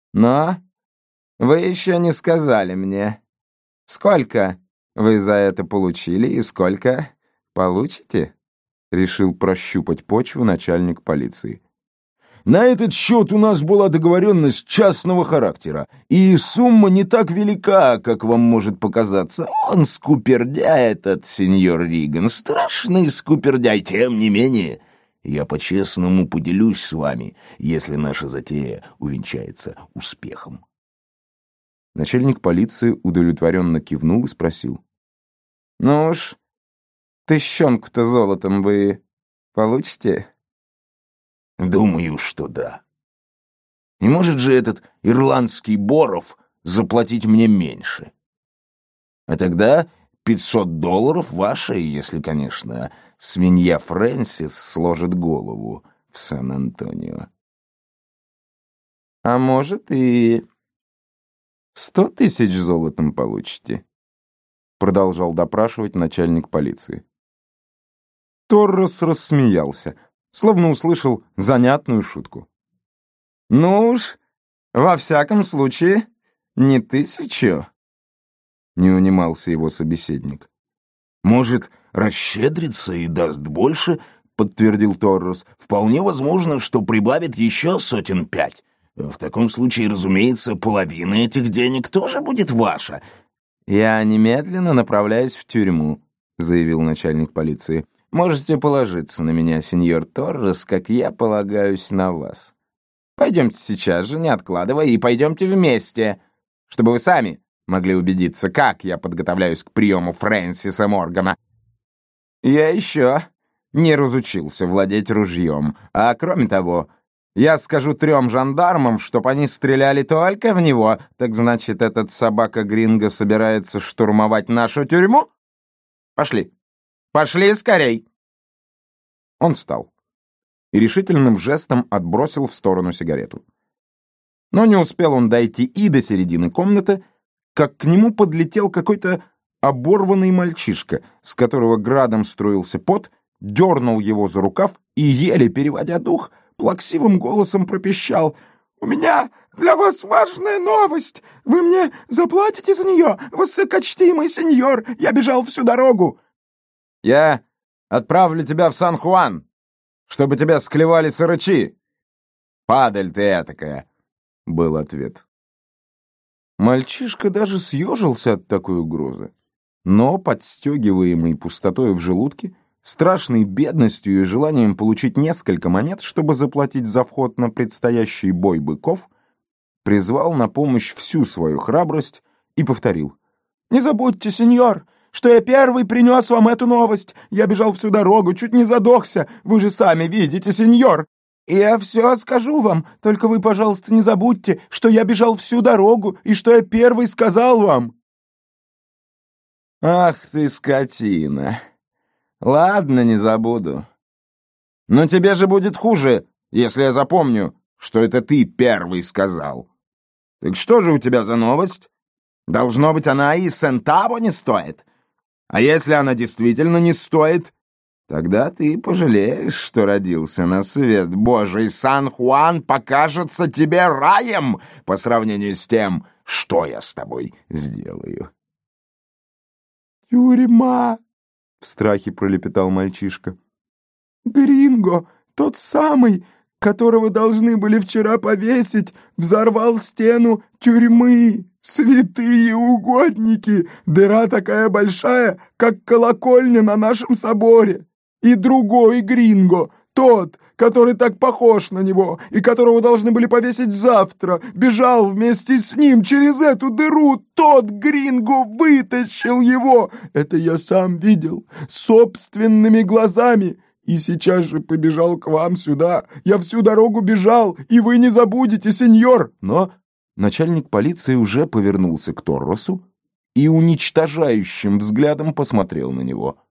Но вы еще не сказали мне, сколько вы за это получили и сколько получите?» Решил прощупать почву начальник полиции. На этот счет у нас была договоренность частного характера, и сумма не так велика, как вам может показаться. Он скупердяй, этот сеньор Риган, страшный скупердяй. Тем не менее, я по-честному поделюсь с вами, если наша затея увенчается успехом. Начальник полиции удовлетворенно кивнул и спросил: «Ну уж, тыщенку-то золотом вы получите?» Думаю, что да. Не может же этот ирландский Боров заплатить мне меньше? А тогда $500 ваши, если, конечно, свинья Фрэнсис сложит голову в Сан-Антонио. «А может, и 100 тысяч золотом получите?» Продолжал допрашивать начальник полиции. Торрес рассмеялся, словно услышал занятную шутку. «Ну уж, во всяком случае, не 1000», — не унимался его собеседник. «Может, расщедрится и даст больше?» — подтвердил Торрес. «Вполне возможно, что прибавит еще 5 сотен. В таком случае, разумеется, половина этих денег тоже будет ваша». «Я немедленно направляюсь в тюрьму», — заявил начальник полиции. «Можете положиться на меня, сеньор Торрес, как я полагаюсь на вас. Пойдемте сейчас же, не откладывая, и пойдемте вместе, чтобы вы сами могли убедиться, как я подготовляюсь к приему Фрэнсиса Моргана. Я еще не разучился владеть ружьем, а кроме того, я скажу 3 жандармам, чтоб они стреляли только в него. Так значит, этот собака-гринго собирается штурмовать нашу тюрьму? Пошли. Пошли скорей!» Он встал и решительным жестом отбросил в сторону сигарету. Но не успел он дойти и до середины комнаты, как к нему подлетел какой-то оборванный мальчишка, с которого градом струился пот, дернул его за рукав и, еле переводя дух, плаксивым голосом пропищал: «У меня для вас важная новость! Вы мне заплатите за нее, высокочтимый сеньор! Я бежал всю дорогу!» «Я отправлю тебя в Сан-Хуан, чтобы тебя склевали сарычи. Падаль ты этакая!» — был ответ. Мальчишка даже съежился от такой угрозы, но, подстегиваемый пустотой в желудке, страшной бедностью и желанием получить несколько монет, чтобы заплатить за вход на предстоящий бой быков, призвал на помощь всю свою храбрость и повторил: «Не забудьте, сеньор, что я первый принес вам эту новость. Я бежал всю дорогу, чуть не задохся. Вы же сами видите, сеньор. И я все скажу вам, только вы, пожалуйста, не забудьте, что я бежал всю дорогу и что я первый сказал вам». «Ах ты, скотина! Ладно, не забуду. Но тебе же будет хуже, если я запомню, что это ты первый сказал. Так что же у тебя за новость? Должно быть, она и сентаво не стоит. А если она действительно не стоит, тогда ты пожалеешь, что родился на свет Божий. Сан-Хуан покажется тебе раем по сравнению с тем, что я с тобой сделаю». «Тюрьма!» — в страхе пролепетал мальчишка. «Гринго, тот самый, которого должны были вчера повесить, взорвал стену тюрьмы. Святые угодники! Дыра такая большая, как колокольня на нашем соборе. И другой Гринго, тот, который так похож на него и которого должны были повесить завтра, бежал вместе с ним через эту дыру. Тот Гринго вытащил его. Это я сам видел собственными глазами. И сейчас же побежал к вам сюда. Я всю дорогу бежал, и вы не забудете, сеньор!» Но начальник полиции уже повернулся к Торресу и уничтожающим взглядом посмотрел на него.